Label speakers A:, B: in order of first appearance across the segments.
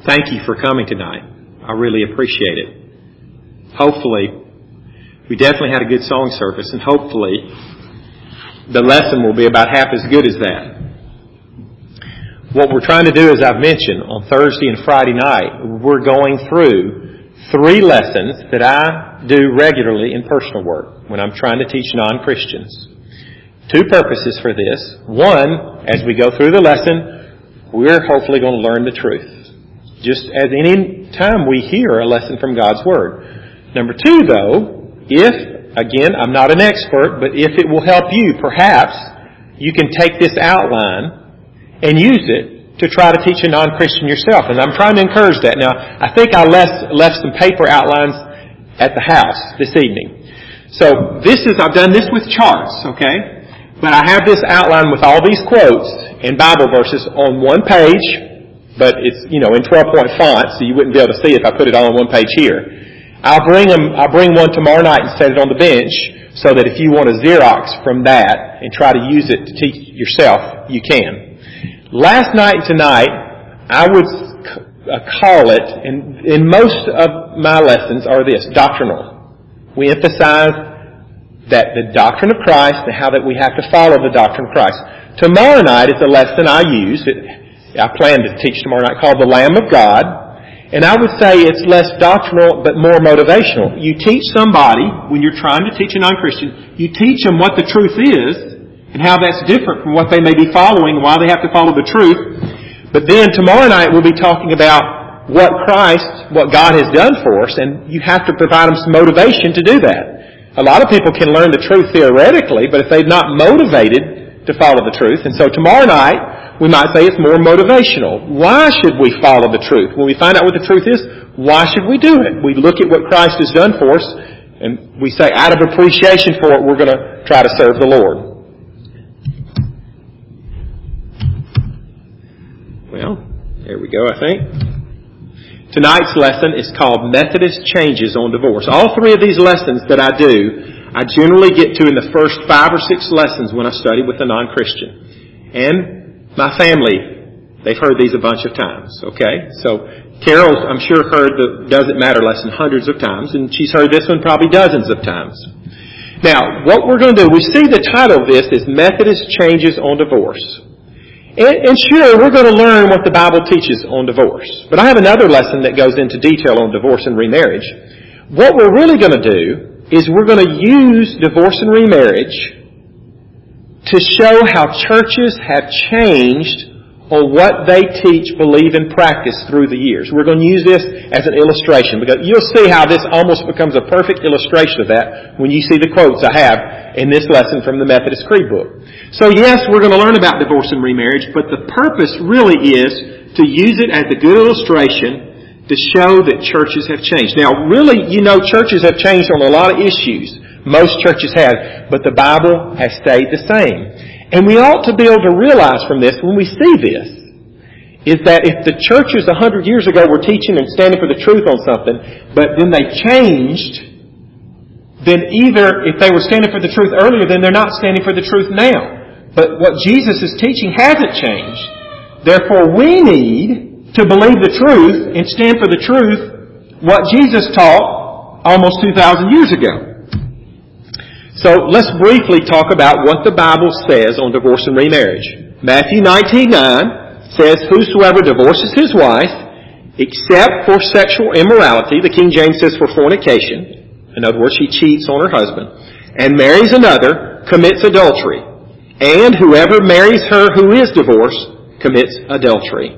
A: Thank you for coming tonight. I really appreciate it. Hopefully, we definitely had a good song service, and hopefully the lesson will be about half as good as that. What we're trying to do, as I've mentioned, on Thursday and Friday night, we're going through 3 lessons that I do regularly in personal work when I'm trying to teach non-Christians. 2 purposes for this. One, as we go through the lesson, we're hopefully going to learn the truth. Just as any time we hear a lesson from God's Word. Number 2, though, if, again, I'm not an expert, but if it will help you, perhaps you can take this outline and use it to try to teach a non-Christian yourself. And I'm trying to encourage that. Now, I think I left some paper outlines at the house this evening. So I've done this with charts, okay? But I have this outline with all these quotes and Bible verses on one page, but it's, in 12-point font, so you wouldn't be able to see it if I put it all on one page here. I'll bring one tomorrow night and set it on the bench so that if you want a Xerox from that and try to use it to teach yourself, you can. Last night and tonight, I would call it, and most of my lessons are this, doctrinal. We emphasize that the doctrine of Christ and how that we have to follow the doctrine of Christ. Tomorrow night is a lesson I plan to teach tomorrow night called The Lamb of God. And I would say it's less doctrinal but more motivational. You teach somebody, when you're trying to teach a non-Christian, you teach them what the truth is and how that's different from what they may be following and why they have to follow the truth. But then tomorrow night we'll be talking about what God has done for us, and you have to provide them some motivation to do that. A lot of people can learn the truth theoretically, but if they're not motivated to follow the truth. And so tomorrow night, we might say it's more motivational. Why should we follow the truth? When we find out what the truth is, why should we do it? We look at what Christ has done for us, and we say, out of appreciation for it, we're going to try to serve the Lord. Well, there we go, I think. Tonight's lesson is called Methodist Changes on Divorce. All 3 of these lessons that I do, I generally get to in the first 5 or 6 lessons when I study with a non-Christian. And my family, they've heard these a bunch of times, okay? So Carol, I'm sure, heard the Doesn't Matter lesson hundreds of times, and she's heard this one probably dozens of times. Now, what we're going to do, we see the title of this is Methodist Changes on Divorce. And sure, we're going to learn what the Bible teaches on divorce. But I have another lesson that goes into detail on divorce and remarriage. What we're really going to do is we're going to use divorce and remarriage to show how churches have changed on what they teach, believe, and practice through the years. We're going to use this as an illustration, because you'll see how this almost becomes a perfect illustration of that when you see the quotes I have in this lesson from the Methodist Creed book. So yes, we're going to learn about divorce and remarriage, but the purpose really is to use it as a good illustration to show that churches have changed. Now, really, churches have changed on a lot of issues. Most churches have, but the Bible has stayed the same. And we ought to be able to realize from this, when we see this, is that if the churches 100 years ago were teaching and standing for the truth on something, but then they changed, then either if they were standing for the truth earlier, then they're not standing for the truth now. But what Jesus is teaching hasn't changed. Therefore, we need to believe the truth and stand for the truth, what Jesus taught almost 2,000 years ago. So let's briefly talk about what the Bible says on divorce and remarriage. Matthew 19:9 says, "Whosoever divorces his wife, except for sexual immorality," the King James says for fornication, in other words, she cheats on her husband, "and marries another, commits adultery. And whoever marries her who is divorced commits adultery."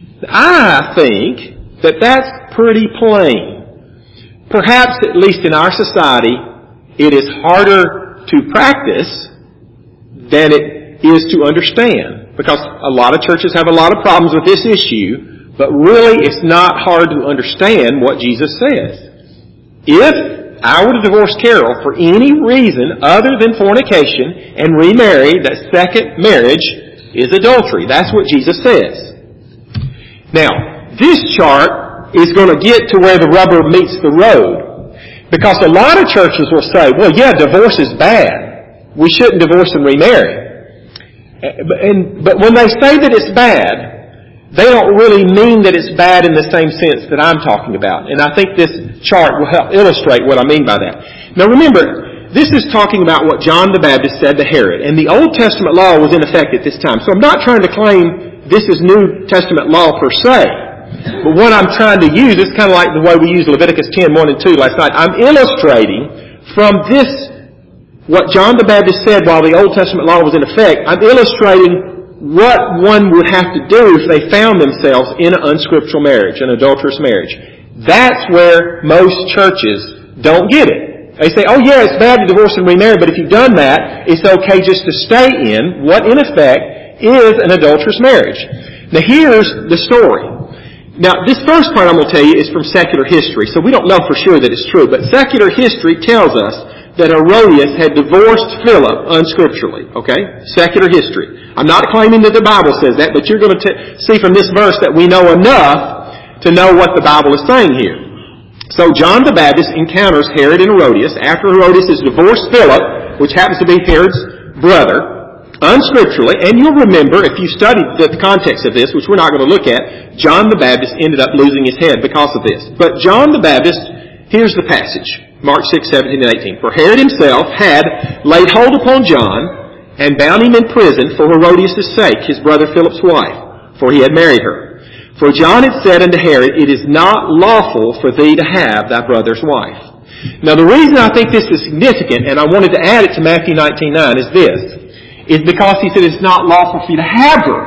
A: I think that that's pretty plain. Perhaps, at least in our society, it is harder to practice than it is to understand, because a lot of churches have a lot of problems with this issue, but really it's not hard to understand what Jesus says. If I were to divorce Carol for any reason other than fornication and remarry, that second marriage is adultery. That's what Jesus says. Now, this chart is going to get to where the rubber meets the road. Because a lot of churches will say, well, yeah, divorce is bad. We shouldn't divorce and remarry. But when they say that it's bad, they don't really mean that it's bad in the same sense that I'm talking about. And I think this chart will help illustrate what I mean by that. Now remember, this is talking about what John the Baptist said to Herod. And the Old Testament law was in effect at this time. So I'm not trying to claim this is New Testament law per se. But what I'm trying to use, it's kind of like the way we used Leviticus 10, 1 and 2 last night. I'm illustrating from this, what John the Baptist said while the Old Testament law was in effect, I'm illustrating what one would have to do if they found themselves in an unscriptural marriage, an adulterous marriage. That's where most churches don't get it. They say, oh yeah, it's bad to divorce and remarry, but if you've done that, it's okay just to stay in what in effect is an adulterous marriage. Now here's the story. Now this first part I'm going to tell you is from secular history, so we don't know for sure that it's true, but secular history tells us that Herodias had divorced Philip unscripturally. Okay? Secular history. I'm not claiming that the Bible says that, but you're going to see from this verse that we know enough to know what the Bible is saying here. So John the Baptist encounters Herod and Herodias after Herodias has divorced Philip, which happens to be Herod's brother, unscripturally. And you'll remember, if you studied the context of this, which we're not going to look at, John the Baptist ended up losing his head because of this. But John the Baptist, here's the passage. Mark 6, 17 and 18. For Herod himself had laid hold upon John and bound him in prison for Herodias' sake, his brother Philip's wife, for he had married her. For John had said unto Herod, it is not lawful for thee to have thy brother's wife. Now the reason I think this is significant, and I wanted to add it to Matthew 19:9, is because he said it's not lawful for you to have her.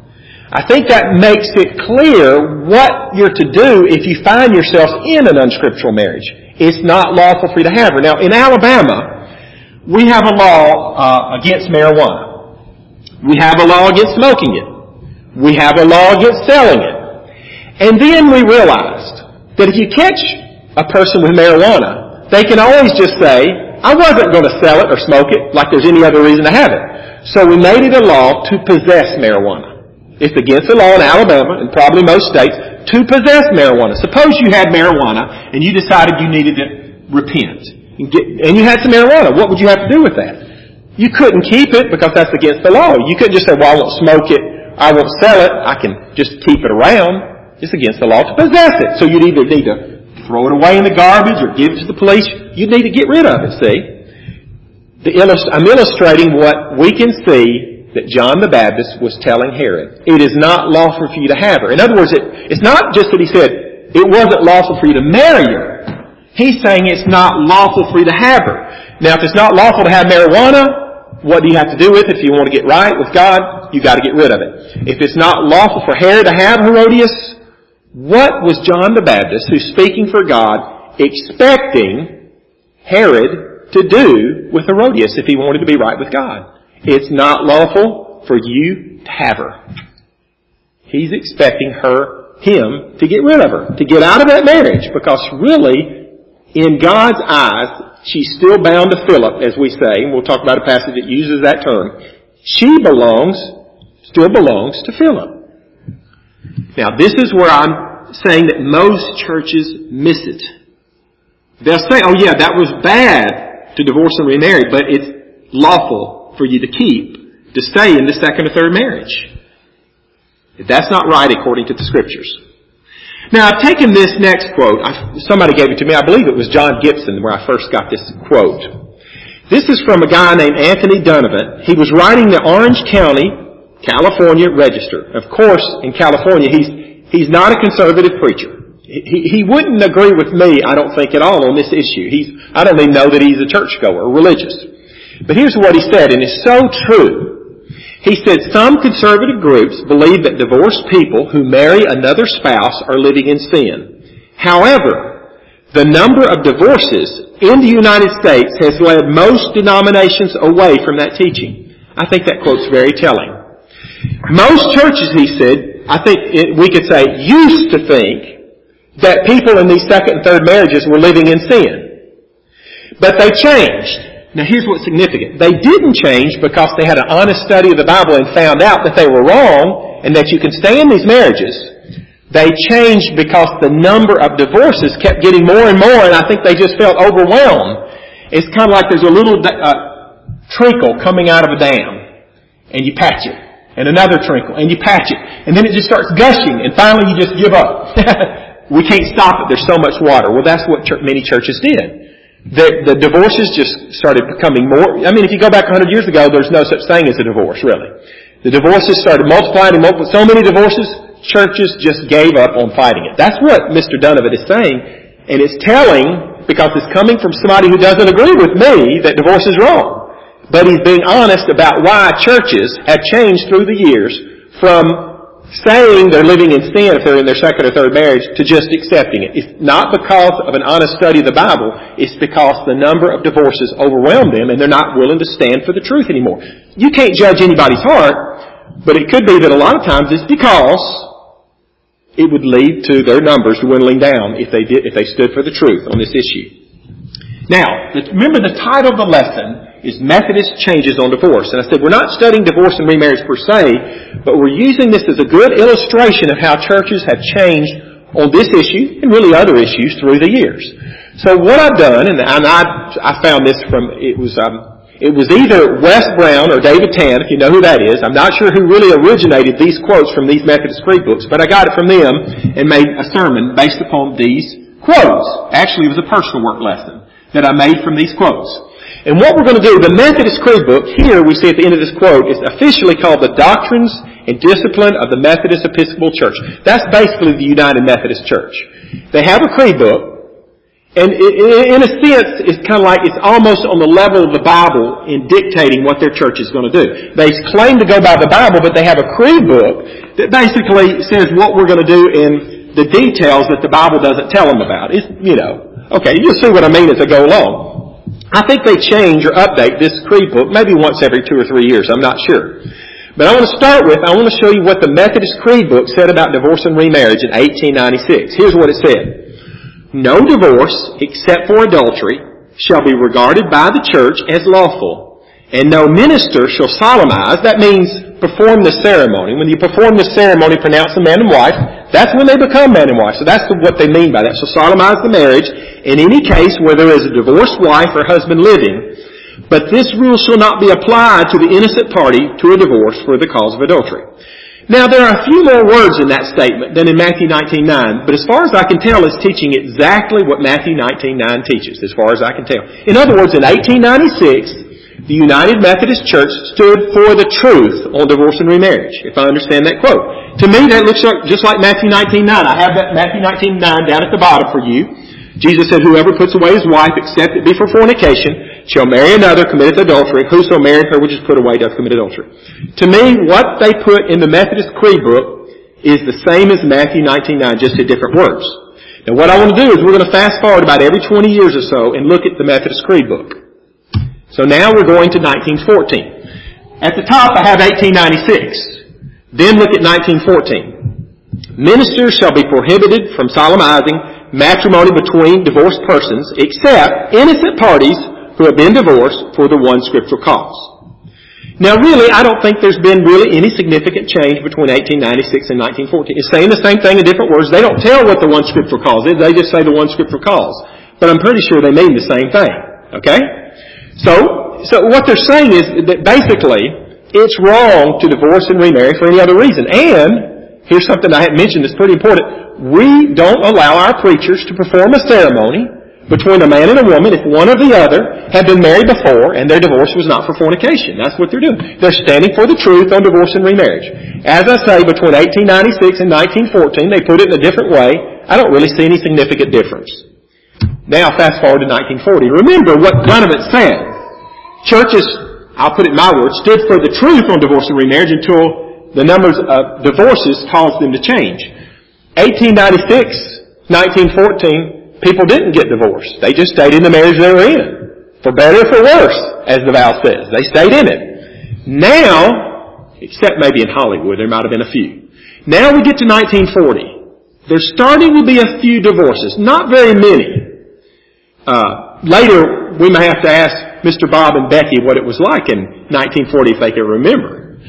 A: I think that makes it clear what you're to do if you find yourself in an unscriptural marriage. It's not lawful for you to have her. Now, in Alabama, we have a law against marijuana. We have a law against smoking it. We have a law against selling it. And then we realized that if you catch a person with marijuana, they can always just say, I wasn't going to sell it or smoke it like there's any other reason to have it. So we made it a law to possess marijuana. It's against the law in Alabama and probably most states to possess marijuana. Suppose you had marijuana and you decided you needed to repent and you had some marijuana. What would you have to do with that? You couldn't keep it because that's against the law. You couldn't just say, well, I won't smoke it, I won't sell it, I can just keep it around. It's against the law to possess it. So you'd either need to throw it away in the garbage or give it to the police. You'd need to get rid of it, see? I'm illustrating what we can see that John the Baptist was telling Herod. It is not lawful for you to have her. In other words, it's not just that he said, it wasn't lawful for you to marry her. He's saying it's not lawful for you to have her. Now, if it's not lawful to have marijuana, what do you have to do with it? If you want to get right with God, you got to get rid of it. If it's not lawful for Herod to have Herodias, what was John the Baptist, who's speaking for God, expecting Herod to do with Herodias if he wanted to be right with God? It's not lawful for you to have her. He's expecting him to get rid of her, to get out of that marriage, because really, in God's eyes, she's still bound to Philip, as we say, and we'll talk about a passage that uses that term. She still belongs to Philip. Now, this is where I'm saying that most churches miss it. They'll say, oh yeah, that was bad to divorce and remarry, but it's lawful for you to keep, to stay in the second or third marriage. That's not right according to the Scriptures. Now, I've taken this next quote. Somebody gave it to me. I believe it was John Gibson where I first got this quote. This is from a guy named Anthony Donovan. He was writing the Orange County, California Register. Of course, in California, he's not a conservative preacher. He wouldn't agree with me, I don't think, at all on this issue. I don't even know that he's a churchgoer or religious. But here's what he said, and it's so true. He said, some conservative groups believe that divorced people who marry another spouse are living in sin. However, the number of divorces in the United States has led most denominations away from that teaching. I think that quote's very telling. Most churches, he said, I think we could say, used to think that people in these second and third marriages were living in sin. But they changed. Now here's what's significant. They didn't change because they had an honest study of the Bible and found out that they were wrong and that you can stay in these marriages. They changed because the number of divorces kept getting more and more, and I think they just felt overwhelmed. It's kind of like there's a little treacle coming out of a dam, and you patch it. and another trinkle, and you patch it, and then it just starts gushing, and finally you just give up. We can't stop it. There's so much water. Well, that's what many churches did. The divorces just started becoming more. I mean, if you go back 100 years ago, there's no such thing as a divorce, really. The divorces started multiplying and multiplying. So many divorces, churches just gave up on fighting it. That's what Mr. Donovan is saying, and it's telling because it's coming from somebody who doesn't agree with me that divorce is wrong. But he's being honest about why churches have changed through the years from saying they're living in sin if they're in their second or third marriage to just accepting it. It's not because of an honest study of the Bible. It's because the number of divorces overwhelm them and they're not willing to stand for the truth anymore. You can't judge anybody's heart, but it could be that a lot of times it's because it would lead to their numbers dwindling down if they stood for the truth on this issue. Now, remember the title of the lesson is Methodist Changes on Divorce. And I said we're not studying divorce and remarriage per se, but we're using this as a good illustration of how churches have changed on this issue and really other issues through the years. So what I've done, and I found this from, it was either Wes Brown or David Tan, if you know who that is. I'm not sure who really originated these quotes from these Methodist Creed books, but I got it from them and made a sermon based upon these quotes. Actually, it was a personal work lesson that I made from these quotes. And what we're going to do, the Methodist Creed book, here we see at the end of this quote, is officially called The Doctrines and Discipline of the Methodist Episcopal Church. That's basically the United Methodist Church. They have a creed book, and in a sense, it's kind of like it's almost on the level of the Bible in dictating what their church is going to do. They claim to go by the Bible, but they have a creed book that basically says what we're going to do in the details that the Bible doesn't tell them about. It's, okay, you'll see what I mean as I go along. I think they change or update this creed book maybe once every 2 or 3 years. I'm not sure. But I want to show you what the Methodist Creed book said about divorce and remarriage in 1896. Here's what it said. No divorce, except for adultery, shall be regarded by the church as lawful, and no minister shall solemnize. That means perform the ceremony. When you perform the ceremony, pronounce the man and wife, that's when they become man and wife. So that's what they mean by that. So solemnize the marriage in any case where there is a divorced wife or husband living. But this rule shall not be applied to the innocent party to a divorce for the cause of adultery. Now, there are a few more words in that statement than in Matthew 19:9, but as far as I can tell, it's teaching exactly what Matthew 19:9 teaches, as far as I can tell. In other words, in 1896, the United Methodist Church stood for the truth on divorce and remarriage, if I understand that quote. To me, that looks just like Matthew 19:9. I have that Matthew 19:9 down at the bottom for you. Jesus said, whoever puts away his wife, except it be for fornication, shall marry another, committeth adultery. Whoso married her, which is put away, doth commit adultery. To me, what they put in the Methodist Creed book is the same as Matthew 19:9, just in different words. Now, what I want to do is we're going to fast forward about every 20 years or so and look at the Methodist Creed book. So now we're going to 1914. At the top, I have 1896. Then look at 1914. Ministers shall be prohibited from solemnizing matrimony between divorced persons, except innocent parties who have been divorced for the one scriptural cause. Now really, I don't think there's been really any significant change between 1896 and 1914. It's saying the same thing in different words. They don't tell what the one scriptural cause is. They just say the one scriptural cause. But I'm pretty sure they mean the same thing. Okay? So what they're saying is that basically, it's wrong to divorce and remarry for any other reason. And here's something I hadn't mentioned that's pretty important. We don't allow our preachers to perform a ceremony between a man and a woman if one or the other had been married before and their divorce was not for fornication. That's what they're doing. They're standing for the truth on divorce and remarriage. As I say, between 1896 and 1914, they put it in a different way. I don't really see any significant difference. Now, fast forward to 1940. Remember what Donovan said. Churches, I'll put it in my words, stood for the truth on divorce and remarriage until the numbers of divorces caused them to change. 1896, 1914, people didn't get divorced. They just stayed in the marriage they were in. For better or for worse, as the vow says. They stayed in it. Now, except maybe in Hollywood, there might have been a few. Now we get to 1940. There's starting to be a few divorces. Not very many. Later, we may have to ask Mr. Bob and Becky what it was like in 1940 if they can remember.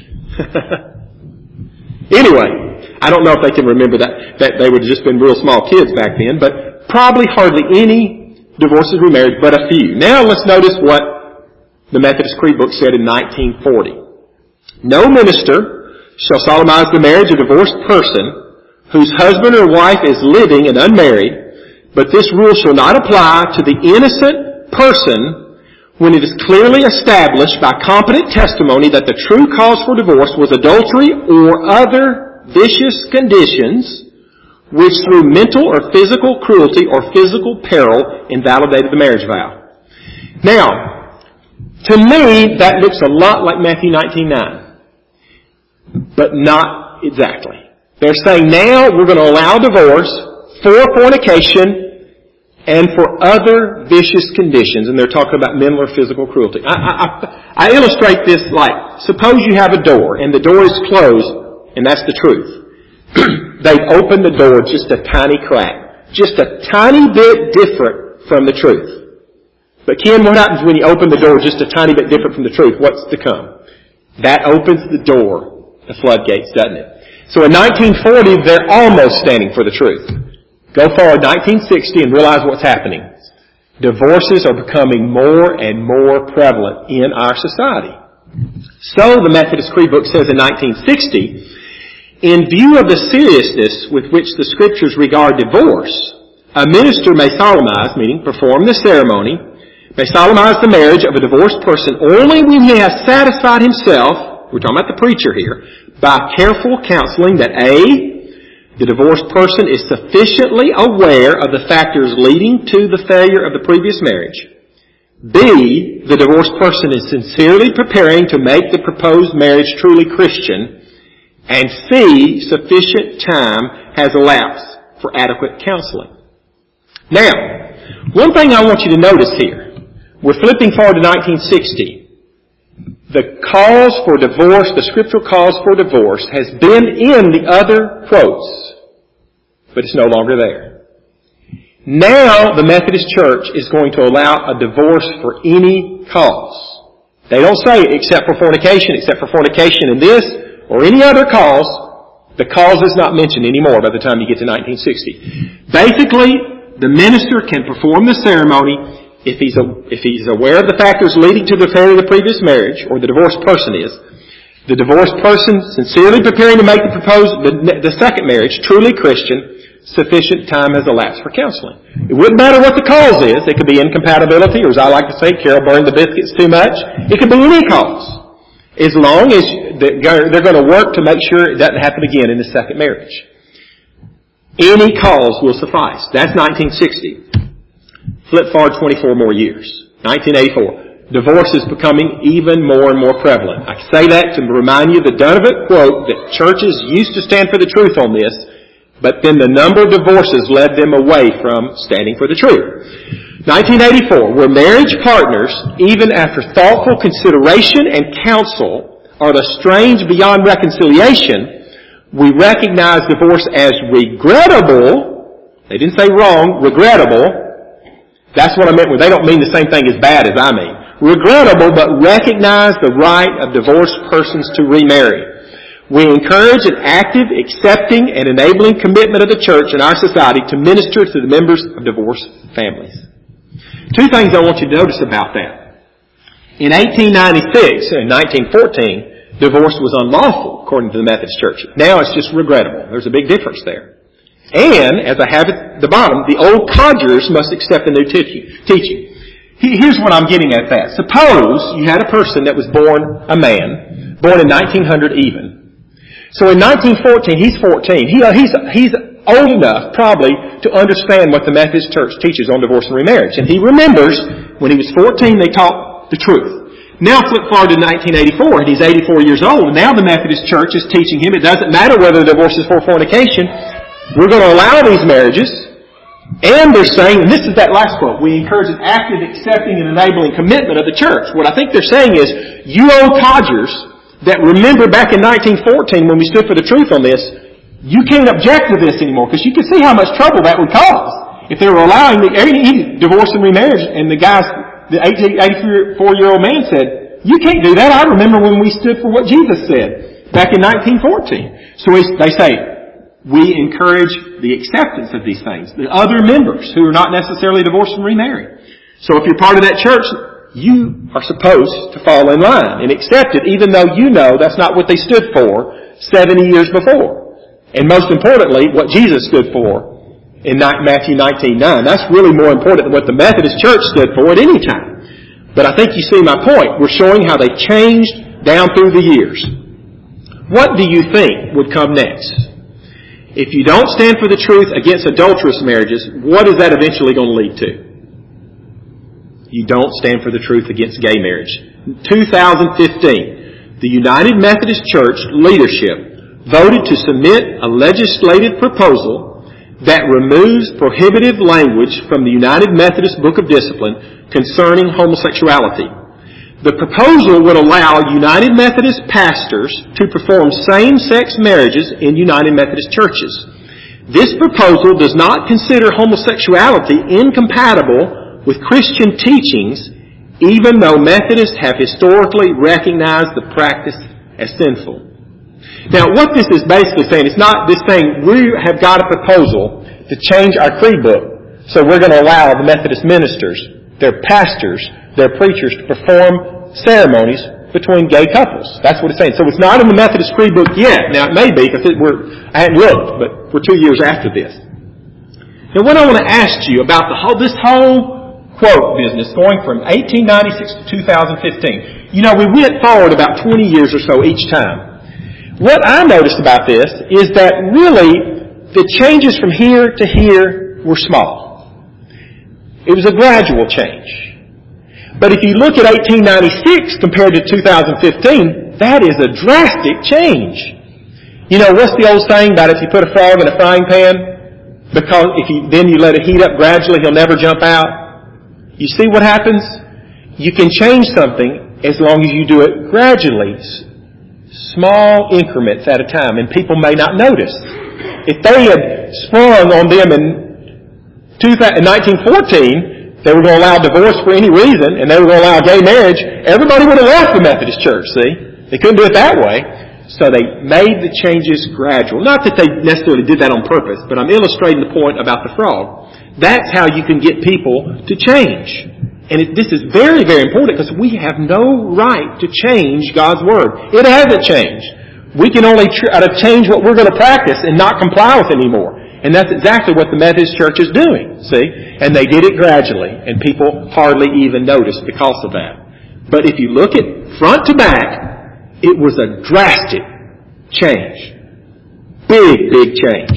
A: Anyway, I don't know if they can remember that they would have just been real small kids back then, but probably hardly any divorces were married, but a few. Now let's notice what the Methodist Creed book said in 1940. No minister shall solemnize the marriage of a divorced person whose husband or wife is living and unmarried, but this rule shall not apply to the innocent person when it is clearly established by competent testimony that the true cause for divorce was adultery or other vicious conditions which through mental or physical cruelty or physical peril invalidated the marriage vow. Now, to me, that looks a lot like Matthew 19:9, but not exactly. They're saying now we're going to allow divorce for fornication and for other vicious conditions, and they're talking about mental or physical cruelty. I illustrate this like, suppose you have a door, and the door is closed, and that's the truth. They've opened the door just a tiny crack. Just a tiny bit different from the truth. But Ken, what happens when you open the door just a tiny bit different from the truth? What's to come? That opens the door, the floodgates, doesn't it? So in 1940, they're almost standing for the truth. Go forward 1960 and realize what's happening. Divorces are becoming more and more prevalent in our society. So the Methodist Creed book says in 1960, in view of the seriousness with which the Scriptures regard divorce, a minister may solemnize, meaning perform the ceremony, may solemnize the marriage of a divorced person only when he has satisfied himself, we're talking about the preacher here, by careful counseling that A, the divorced person is sufficiently aware of the factors leading to the failure of the previous marriage. B, the divorced person is sincerely preparing to make the proposed marriage truly Christian. And C, sufficient time has elapsed for adequate counseling. Now, one thing I want you to notice here, we're flipping forward to 1960. The cause for divorce, the scriptural cause for divorce, has been in the other quotes, but it's no longer there. Now, the Methodist Church is going to allow a divorce for any cause. They don't say except for fornication in this, or any other cause. The cause is not mentioned anymore by the time you get to 1960. Basically, the minister can perform the ceremony if he's aware of the factors leading to the failure of the previous marriage, or the divorced person is. The divorced person sincerely preparing to make the second marriage truly Christian, sufficient time has elapsed for counseling. It wouldn't matter what the cause is. It could be incompatibility, or as I like to say, Carol burned the biscuits too much. It could be any cause. As long as they're going to work to make sure it doesn't happen again in the second marriage. Any cause will suffice. That's 1960. Flip forward 24 more years. 1984. Divorce is becoming even more and more prevalent. I say that to remind you the Donovan quote that churches used to stand for the truth on this, but then the number of divorces led them away from standing for the truth. 1984, where marriage partners, even after thoughtful consideration and counsel, are estranged beyond reconciliation, we recognize divorce as regrettable. They didn't say wrong, regrettable. That's what I meant when they don't mean the same thing as bad as I mean. Regrettable, but recognize the right of divorced persons to remarry. We encourage an active, accepting, and enabling commitment of the church and our society to minister to the members of divorced families. Two things I want you to notice about that. In 1896 and 1914, divorce was unlawful, according to the Methodist Church. Now it's just regrettable. There's a big difference there. And, as I have at the bottom, the old codgers must accept the new teaching. Here's what I'm getting at that. Suppose you had a person that was born a man, born in 1900 even. So in 1914, he's 14. He's old enough, probably, to understand what the Methodist Church teaches on divorce and remarriage. And he remembers, when he was 14, they taught the truth. Now flip forward to 1984, and he's 84 years old, and now the Methodist Church is teaching him it doesn't matter whether the divorce is for fornication. We're going to allow these marriages, and they're saying, and this is that last quote, we encourage an active, accepting, and enabling commitment of the church. What I think they're saying is, you old codgers that remember back in 1914 when we stood for the truth on this, you can't object to this anymore, because you can see how much trouble that would cause. If they were allowing any divorce and remarriage, and the 84-year-old man said, you can't do that. I remember when we stood for what Jesus said back in 1914. So they say, we encourage the acceptance of these things. The other members who are not necessarily divorced and remarried. So if you're part of that church, you are supposed to fall in line and accept it, even though you know that's not what they stood for 70 years before. And most importantly, what Jesus stood for in Matthew 19:9. That's really more important than what the Methodist Church stood for at any time. But I think you see my point. We're showing how they changed down through the years. What do you think would come next? If you don't stand for the truth against adulterous marriages, what is that eventually going to lead to? You don't stand for the truth against gay marriage. In 2015, the United Methodist Church leadership voted to submit a legislative proposal that removes prohibitive language from the United Methodist Book of Discipline concerning homosexuality. The proposal would allow United Methodist pastors to perform same-sex marriages in United Methodist churches. This proposal does not consider homosexuality incompatible with Christian teachings, even though Methodists have historically recognized the practice as sinful. Now, what this is basically saying, it's not this saying, we have got a proposal to change our creed book, so we're going to allow the Methodist ministers, their pastors, their preachers to perform ceremonies between gay couples. That's what it's saying. So it's not in the Methodist creed book yet. Now, it may be, because I hadn't looked, but we're 2 years after this. Now, what I want to ask you about this whole quote business going from 1896 to 2015. You know, we went forward about 20 years or so each time. What I noticed about this is that really the changes from here to here were small. It was a gradual change. But if you look at 1896 compared to 2015, that is a drastic change. You know, what's the old saying about if you put a frog in a frying pan, because then you let it heat up gradually, he'll never jump out? You see what happens? You can change something as long as you do it gradually, small increments at a time, and people may not notice. If they had sprung on them in 1914, they were going to allow divorce for any reason, and they were going to allow gay marriage, everybody would have left the Methodist Church, see? They couldn't do it that way. So they made the changes gradual. Not that they necessarily did that on purpose, but I'm illustrating the point about the frog. That's how you can get people to change. And this is very, very important, because we have no right to change God's Word. It hasn't changed. We can only try to change what we're going to practice and not comply with anymore. And that's exactly what the Methodist Church is doing, see? And they did it gradually, and people hardly even noticed because of that. But if you look at front to back, it was a drastic change. Big, big change.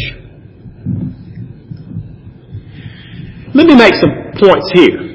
A: Let me make some points here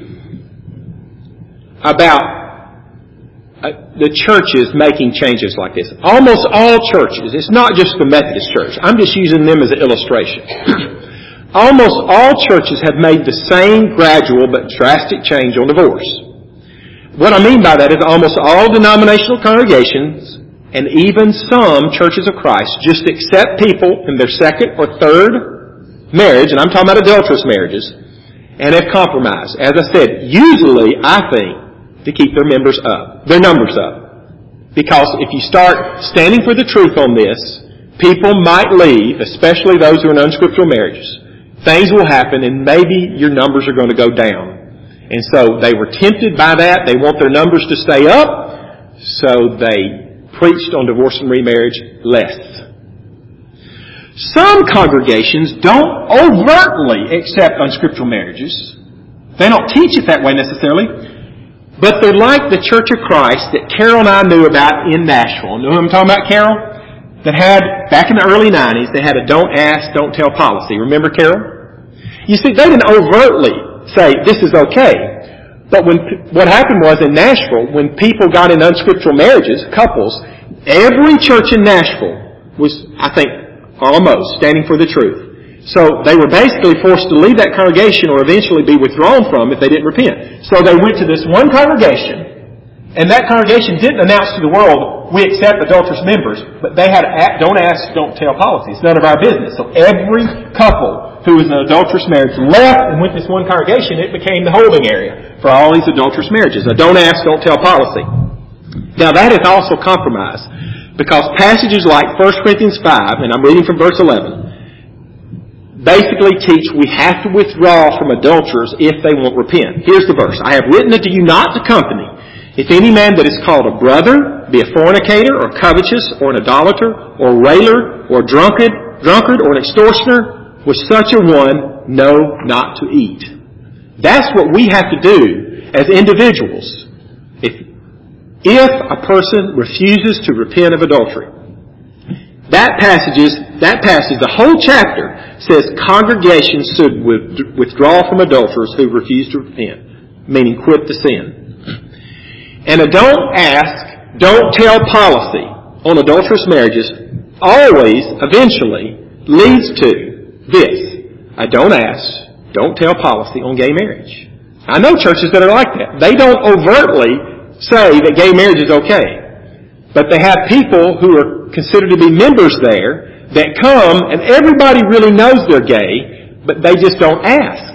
A: about the churches making changes like this. Almost all churches, it's not just the Methodist Church. I'm just using them as an illustration. Almost all churches have made the same gradual but drastic change on divorce. What I mean by that is almost all denominational congregations and even some churches of Christ just accept people in their second or third marriage, and I'm talking about adulterous marriages, and have compromised. As I said, usually, I think, to keep their numbers up. Because if you start standing for the truth on this, people might leave, especially those who are in unscriptural marriages. Things will happen, and maybe your numbers are going to go down. And so they were tempted by that. They want their numbers to stay up, so they preached on divorce and remarriage less. Some congregations don't overtly accept unscriptural marriages. They don't teach it that way necessarily. But they're like the Church of Christ that Carol and I knew about in Nashville. Know who I'm talking about, Carol? That had, back in the early 90s, they had a don't ask, don't tell policy. Remember, Carol? You see, they didn't overtly say, this is okay. But what happened was in Nashville, when people got in unscriptural marriages, couples, every church in Nashville was, I think, almost standing for the truth. So they were basically forced to leave that congregation or eventually be withdrawn from if they didn't repent. So they went to this one congregation, and that congregation didn't announce to the world, we accept adulterous members, but they had don't ask, don't tell policy. It's none of our business. So every couple who was in an adulterous marriage left and went to this one congregation. It became the holding area for all these adulterous marriages. A don't ask, don't tell policy. Now that is also compromise. Because passages like 1 Corinthians 5, and I'm reading from verse 11, basically teach we have to withdraw from adulterers if they won't repent. Here's the verse. I have written unto you not to company. If any man that is called a brother be a fornicator or covetous or an idolater or railer or drunkard or an extortioner, with such a one know not to eat. That's what we have to do as individuals if a person refuses to repent of adultery. That passage, the whole chapter says congregations should withdraw from adulterers who refuse to repent, meaning quit the sin. And a don't ask, don't tell policy on adulterous marriages always, eventually, leads to this: a don't ask, don't tell policy on gay marriage. I know churches that are like that. They don't overtly say that gay marriage is okay, but they have people who are considered to be members there that come, and everybody really knows they're gay, but they just don't ask.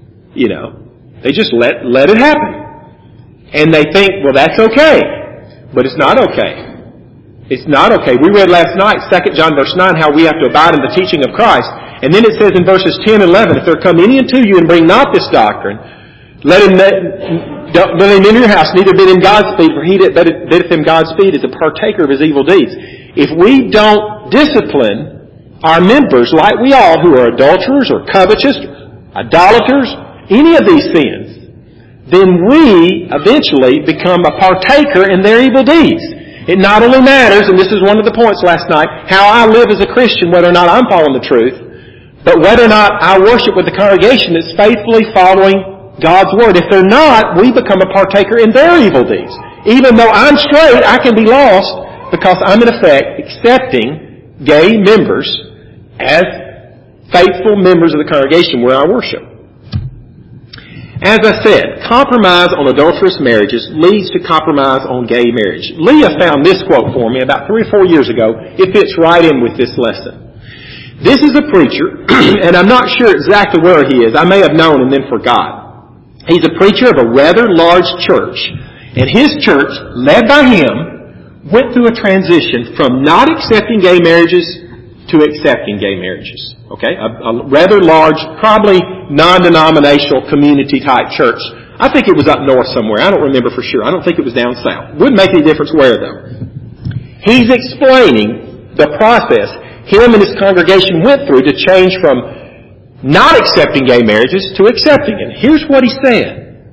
A: They just let it happen. And they think, well, that's okay. But it's not okay. It's not okay. We read last night, 2 John verse 9, how we have to abide in the teaching of Christ. And then it says in verses 10 and 11, if there come any unto you and bring not this doctrine, let him enter your house, neither bid him Godspeed, for he that biddeth him Godspeed is a partaker of his evil deeds. If we don't discipline our members like we ought, who are adulterers or covetous, idolaters, any of these sins, then we eventually become a partaker in their evil deeds. It not only matters, and this is one of the points last night, how I live as a Christian, whether or not I'm following the truth, but whether or not I worship with the congregation that's faithfully following God's Word. If they're not, we become a partaker in their evil deeds. Even though I'm straight, I can be lost because I'm in effect accepting gay members as faithful members of the congregation where I worship. As I said, compromise on adulterous marriages leads to compromise on gay marriage. Leah found this quote for me about 3 or 4 years ago. It fits right in with this lesson. This is a preacher, and I'm not sure exactly where he is. I may have known and then forgot. He's a preacher of a rather large church, and his church, led by him, went through a transition from not accepting gay marriages to accepting gay marriages. Okay? A rather large, probably non-denominational community-type church. I think it was up north somewhere. I don't remember for sure. I don't think it was down south. Wouldn't make any difference where, though. He's explaining the process him and his congregation went through to change from not accepting gay marriages to accepting it. Here's what he said.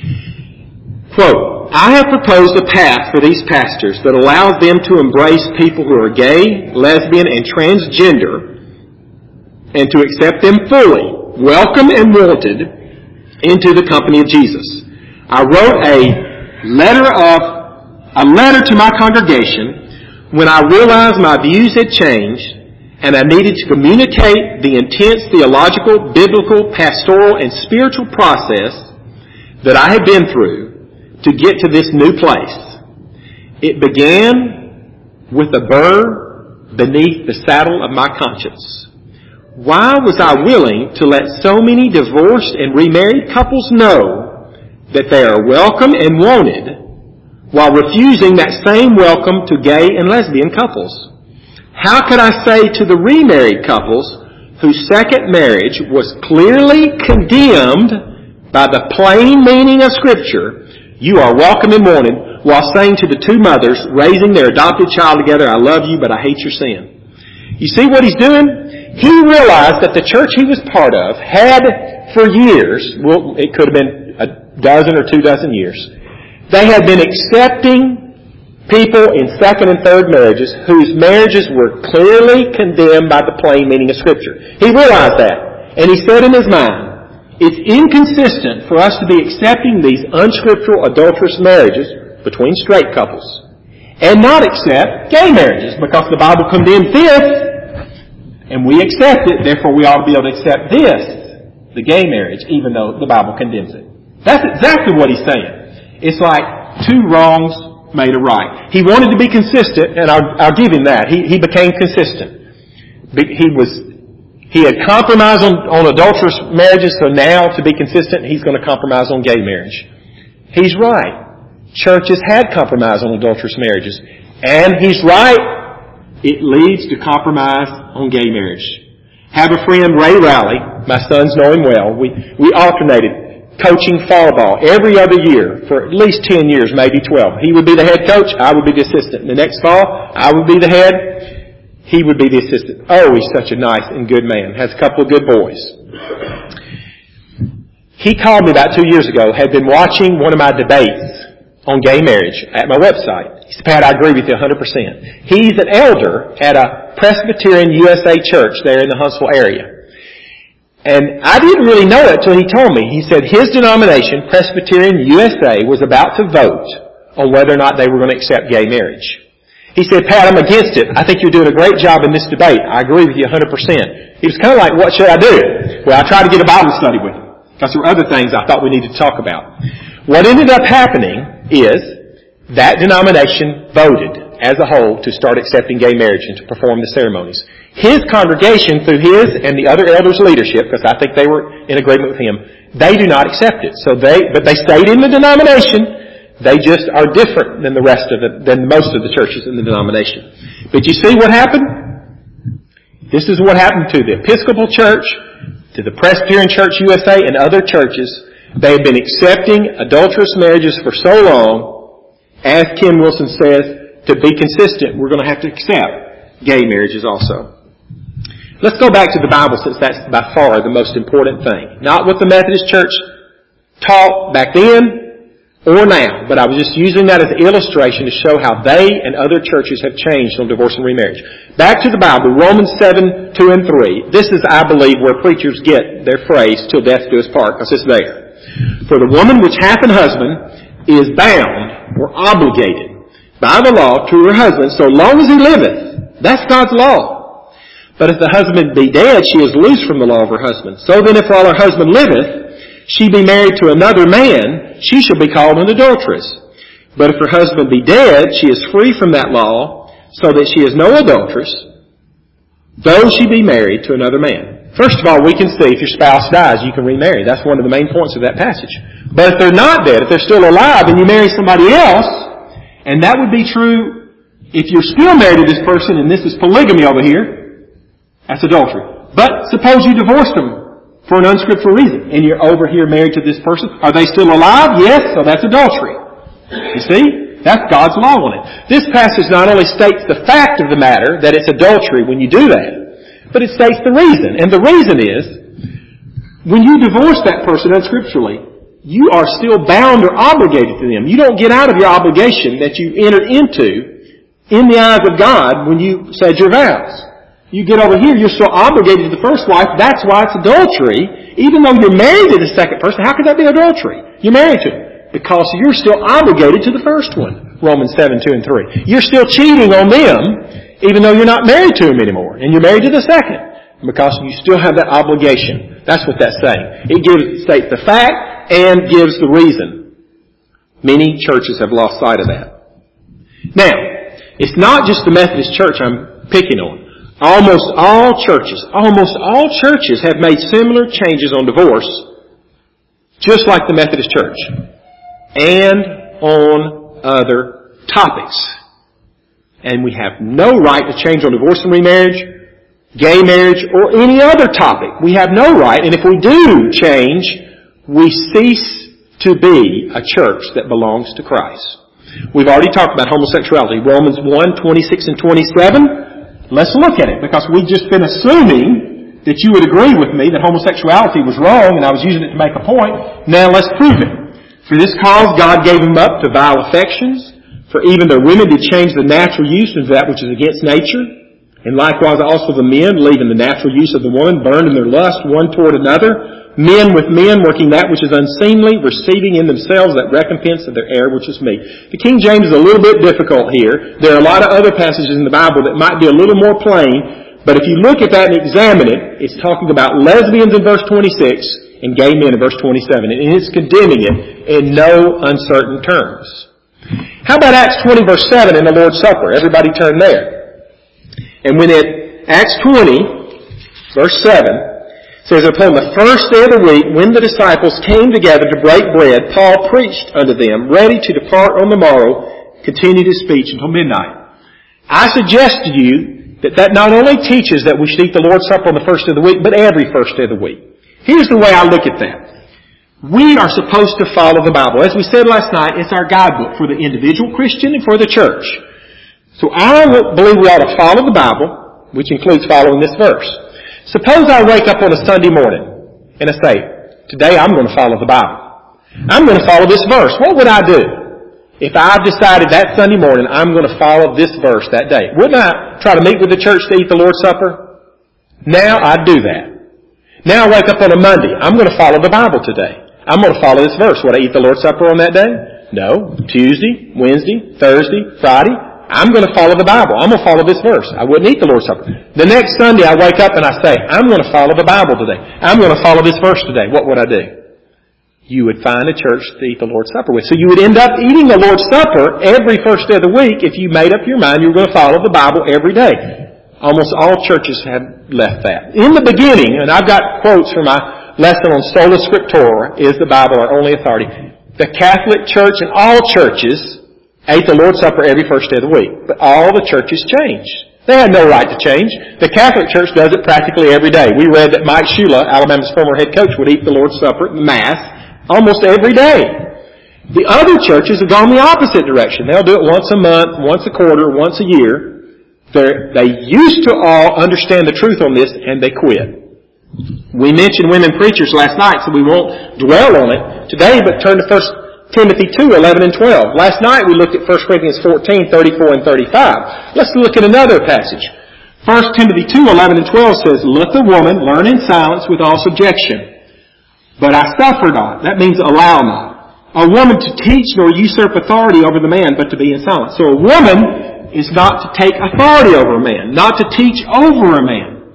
A: Quote, I have proposed a path for these pastors that allows them to embrace people who are gay, lesbian, and transgender and to accept them fully, welcome and wanted into the company of Jesus. I wrote a letter to my congregation when I realized my views had changed and I needed to communicate the intense theological, biblical, pastoral, and spiritual process that I had been through to get to this new place. It began with a burr beneath the saddle of my conscience. Why was I willing to let so many divorced and remarried couples know that they are welcome and wanted while refusing that same welcome to gay and lesbian couples? How could I say to the remarried couples whose second marriage was clearly condemned by the plain meaning of Scripture, you are welcome and wanted, while saying to the two mothers raising their adopted child together, I love you, but I hate your sin? You see what he's doing? He realized that the church he was part of had for years, well, it could have been a dozen or 24 years, they had been accepting people in second and third marriages whose marriages were clearly condemned by the plain meaning of Scripture. He realized that. And he said in his mind, it's inconsistent for us to be accepting these unscriptural adulterous marriages between straight couples and not accept gay marriages because the Bible condemns this and we accept it, therefore we ought to be able to accept this, the gay marriage, even though the Bible condemns it. That's exactly what he's saying. It's like two wrongs made a right. He wanted to be consistent, and I'll give him that. He became consistent. He had compromised on adulterous marriages, so now to be consistent, he's going to compromise on gay marriage. He's right. Churches had compromised on adulterous marriages. And he's right. It leads to compromise on gay marriage. Have a friend, Ray Rowley. My sons know him well. We alternated coaching fall ball every other year for at least 10 years, maybe 12. He would be the head coach. I would be the assistant. The next fall, I would be the head. He would be the assistant. Oh, he's such a nice and good man. Has a couple of good boys. He called me about 2 years ago, had been watching one of my debates on gay marriage at my website. He said, Pat, I agree with you 100%. He's an elder at a Presbyterian USA church there in the Huntsville area. And I didn't really know it till he told me. He said his denomination, Presbyterian USA, was about to vote on whether or not they were going to accept gay marriage. He said, Pat, I'm against it. I think you're doing a great job in this debate. I agree with you 100%. He was kind of like, what should I do? Well, I tried to get a Bible study with him, because there were other things I thought we needed to talk about. What ended up happening is that denomination voted as a whole to start accepting gay marriage and to perform the ceremonies. His congregation, through his and the other elders' leadership, because I think they were in agreement with him, they do not accept it. But they stayed in the denomination. They just are different than than most of the churches in the denomination. But you see what happened? This is what happened to the Episcopal Church, to the Presbyterian Church USA, and other churches. They have been accepting adulterous marriages for so long. As Ken Wilson says, to be consistent, we're going to have to accept gay marriages also. Let's go back to the Bible, since that's by far the most important thing. Not what the Methodist Church taught back then or now, but I was just using that as an illustration to show how they and other churches have changed on divorce and remarriage. Back to the Bible, Romans 7, 2 and 3. This is, I believe, where preachers get their phrase, till death do us part, because it's there. For the woman which hath an husband is bound or obligated by the law to her husband so long as he liveth. That's God's law. But if the husband be dead, she is loose from the law of her husband. So then if while her husband liveth, she be married to another man, she shall be called an adulteress. But if her husband be dead, she is free from that law, so that she is no adulteress, though she be married to another man. First of all, we can see if your spouse dies, you can remarry. That's one of the main points of that passage. But if they're not dead, if they're still alive, and you marry somebody else, and that would be true if you're still married to this person, and this is polygamy over here, that's adultery. But suppose you divorced them for an unscriptural reason, and you're over here married to this person. Are they still alive? Yes, so that's adultery. You see? That's God's law on it. This passage not only states the fact of the matter, that it's adultery when you do that, but it states the reason. And the reason is, when you divorce that person unscripturally, you are still bound or obligated to them. You don't get out of your obligation that you entered into in the eyes of God when you said your vows. You get over here, you're still obligated to the first wife. That's why it's adultery. Even though you're married to the second person, how could that be adultery? You're married to him. Because you're still obligated to the first one. Romans 7, 2 and 3. You're still cheating on them, even though you're not married to him anymore. And you're married to the second. Because you still have that obligation. That's what that's saying. It states the fact and gives the reason. Many churches have lost sight of that. Now, it's not just the Methodist Church I'm picking on. Almost all churches have made similar changes on divorce, just like the Methodist Church, and on other topics. And we have no right to change on divorce and remarriage, gay marriage, or any other topic. We have no right, and if we do change, we cease to be a church that belongs to Christ. We've already talked about homosexuality. Romans 1, 26 and 27. Let's look at it, because we've just been assuming that you would agree with me that homosexuality was wrong, and I was using it to make a point. Now let's prove it. For this cause God gave them up to vile affections, for even their women did change the natural use of that which is against nature. And likewise also the men, leaving the natural use of the woman, burned in their lust one toward another. Men with men, working that which is unseemly, receiving in themselves that recompense of their error which is meet. The King James is a little bit difficult here. There are a lot of other passages in the Bible that might be a little more plain, but if you look at that and examine it, it's talking about lesbians in verse 26 and gay men in verse 27, and it's condemning it in no uncertain terms. How about Acts 20 verse 7 in the Lord's Supper? Everybody turn there. And Acts 20 verse 7, says, upon the first day of the week, when the disciples came together to break bread, Paul preached unto them, ready to depart on the morrow, continued his speech until midnight. I suggest to you that not only teaches that we should eat the Lord's Supper on the first day of the week, but every first day of the week. Here's the way I look at that. We are supposed to follow the Bible. As we said last night, it's our guidebook for the individual Christian and for the church. So I believe we ought to follow the Bible, which includes following this verse. Suppose I wake up on a Sunday morning and I say, today I'm going to follow the Bible. I'm going to follow this verse. What would I do? If I've decided that Sunday morning I'm going to follow this verse that day, wouldn't I try to meet with the church to eat the Lord's Supper? Now I'd do that. Now I wake up on a Monday. I'm going to follow the Bible today. I'm going to follow this verse. Would I eat the Lord's Supper on that day? No. Tuesday, Wednesday, Thursday, Friday. I'm going to follow the Bible. I'm going to follow this verse. I wouldn't eat the Lord's Supper. The next Sunday I wake up and I say, I'm going to follow the Bible today. I'm going to follow this verse today. What would I do? You would find a church to eat the Lord's Supper with. So you would end up eating the Lord's Supper every first day of the week if you made up your mind you were going to follow the Bible every day. Almost all churches have left that. In the beginning, and I've got quotes from my lesson on Sola Scriptura, is the Bible our only authority. The Catholic Church and all churches ate the Lord's Supper every first day of the week. But all the churches changed. They had no right to change. The Catholic Church does it practically every day. We read that Mike Shula, Alabama's former head coach, would eat the Lord's Supper at Mass almost every day. The other churches have gone the opposite direction. They'll do it once a month, once a quarter, once a year. They used to all understand the truth on this, and they quit. We mentioned women preachers last night, so we won't dwell on it today, but turn to 1 Timothy 2, 11 and 12. Last night we looked at 1 Corinthians 14, 34 and 35. Let's look at another passage. 1 Timothy 2, 11 and 12 says, Let the woman learn in silence with all subjection. But I suffer not. That means allow not. A woman to teach nor usurp authority over the man, but to be in silence. So a woman is not to take authority over a man, not to teach over a man.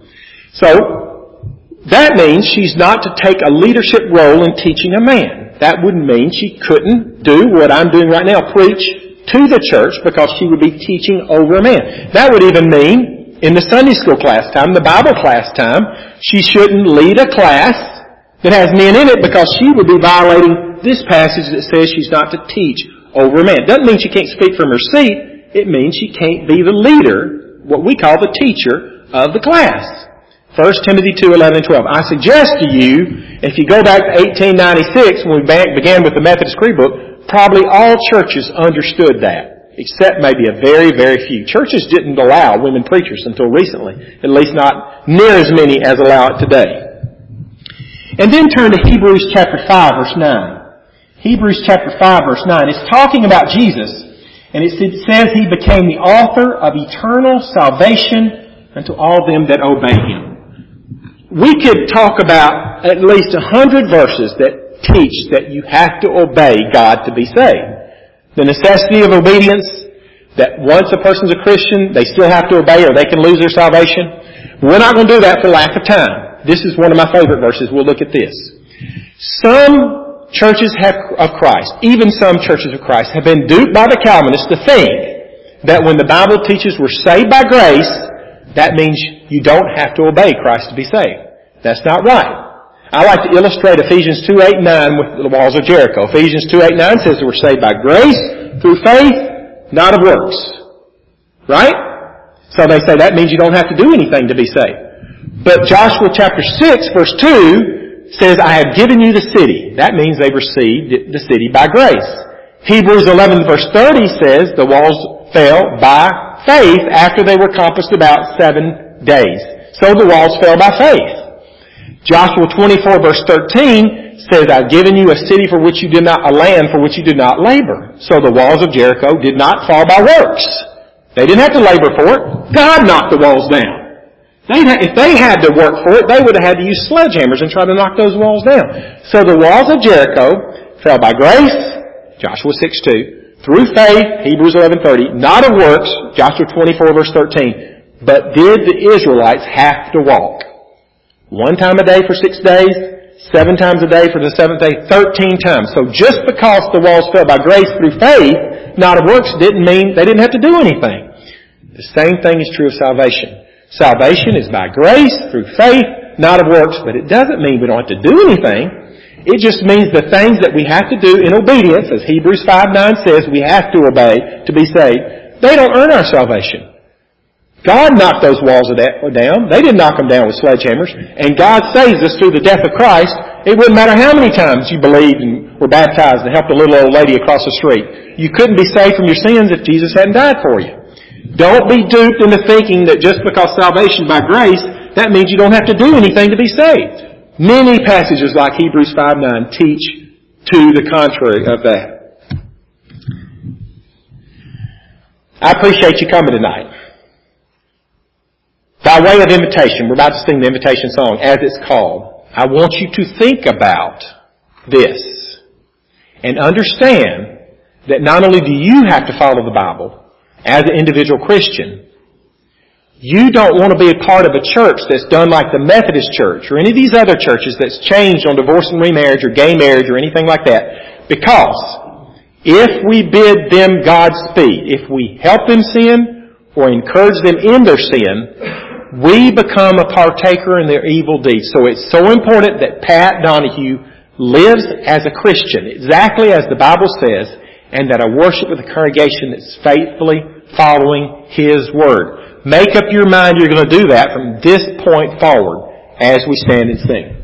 A: So, that means she's not to take a leadership role in teaching a man. That would mean she couldn't do what I'm doing right now, preach to the church, because she would be teaching over a man. That would even mean, in the Sunday school class time, the Bible class time, she shouldn't lead a class that has men in it, because she would be violating this passage that says she's not to teach over a man. Doesn't mean she can't speak from her seat. It means she can't be the leader, what we call the teacher of the class. 1 Timothy 2, 11 and 12. I suggest to you, if you go back to 1896, when we began with the Methodist Creed book, probably all churches understood that, except maybe a very, very few. Churches didn't allow women preachers until recently, at least not near as many as allow it today. And then turn to Hebrews chapter 5, verse 9. Hebrews chapter 5, verse 9 is talking about Jesus. And it says He became the author of eternal salvation unto all them that obey Him. We could talk about at least 100 verses that teach that you have to obey God to be saved. The necessity of obedience, that once a person's a Christian, they still have to obey or they can lose their salvation. We're not going to do that for lack of time. This is one of my favorite verses. We'll look at this. Some churches of Christ, even some churches of Christ, have been duped by the Calvinists to think that when the Bible teaches we're saved by grace, that means you don't have to obey Christ to be saved. That's not right. I like to illustrate Ephesians 2, 8, 9 with the walls of Jericho. Ephesians 2, 8, 9 says that we're saved by grace through faith, not of works. Right? So they say that means you don't have to do anything to be saved. But Joshua chapter 6, verse 2 says, I have given you the city. That means they received the city by grace. Hebrews 11 verse 30 says the walls fell by faith after they were compassed about 7 days. So the walls fell by faith. Joshua 24 verse 13 says, I've given you a city for which you did not, a land for which you did not labor. So the walls of Jericho did not fall by works. They didn't have to labor for it. God knocked the walls down. If they had to work for it, they would have had to use sledgehammers and try to knock those walls down. So the walls of Jericho fell by grace, Joshua 6:2, through faith, Hebrews 11:30, not of works, Joshua 24 verse 13. But did the Israelites have to walk? 1 time a day for 6 days, 7 times a day for the 7th day, 13 times. So just because the walls fell by grace through faith, not of works, didn't mean they didn't have to do anything. The same thing is true of salvation. Salvation is by grace, through faith, not of works, but it doesn't mean we don't have to do anything. It just means the things that we have to do in obedience, as Hebrews 5:9 says, we have to obey to be saved. They don't earn our salvation. God knocked those walls down. They didn't knock them down with sledgehammers. And God saves us through the death of Christ. It wouldn't matter how many times you believed and were baptized and helped a little old lady across the street. You couldn't be saved from your sins if Jesus hadn't died for you. Don't be duped into thinking that just because salvation by grace, that means you don't have to do anything to be saved. Many passages like Hebrews 5:9 teach to the contrary of that. I appreciate you coming tonight. By way of invitation, we're about to sing the invitation song, as it's called. I want you to think about this and understand that not only do you have to follow the Bible as an individual Christian, you don't want to be a part of a church that's done like the Methodist Church or any of these other churches that's changed on divorce and remarriage or gay marriage or anything like that. Because if we bid them Godspeed, if we help them sin or encourage them in their sin, we become a partaker in their evil deeds. So it's so important that Pat Donahue lives as a Christian, exactly as the Bible says, and that I worship with a congregation that's faithfully following His Word. Make up your mind you're going to do that from this point forward as we stand and sing.